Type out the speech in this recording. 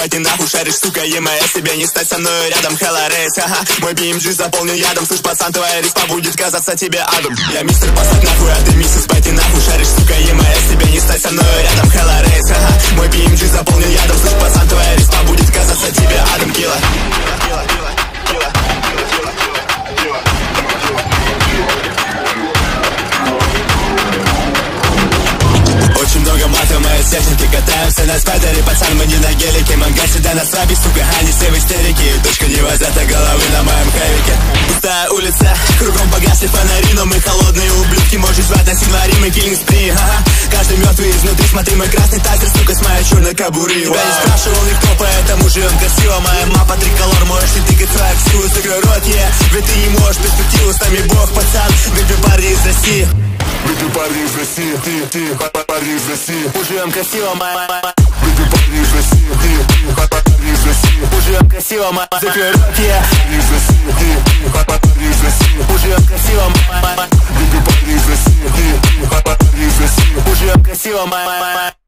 пойти нахуй, шаришь, сука, ЕМС. Тебе не стать со мной рядом, Hella Race, ага. Мой BMG заполнен ядом, слышь, пацан, твоя респа будет казаться тебе адом. Я мистер, послать нахуй, а ты миссис, пойти нахуй, шаришь, сука, ЕМС. Тебе не стать со мной рядом, Hella Race, ага. Мой BMG заполнен ядом, слышь, пацан, твоя респа будет казаться тебе адом, килла. Очень много мата, моей техники, катаемся на спайдере. Пацан, мы не на гелике, манга всегда на свабе, сука, они все в истерике. Дочка не возята головы на моем хэвике. Пустая улица, кругом погасли фонари, но мы холодные ублюдки, можешь звать нас сигнари, мы киллинг спри, ага. Каждый мертвый изнутри, смотри, мой красный тайзер, сука, с моей черной кобуры. Тебя не спрашивал никто, поэтому живем красиво. Моя мапа триколор, можешь ли тыкать свою ксиву, закрой рот, ведь ты не можешь перспективу, с нами бог, пацан, ведь мы парни из России. Ведь мы парни из России, ты, парни из России. Живем красиво, Ведь мы парни из России, ты, парни из России. живем красиво, закрой рот, Парни из России, ты, парни из России. живем красиво, Ведь мы парни из России, ты, парни из России. живем красиво,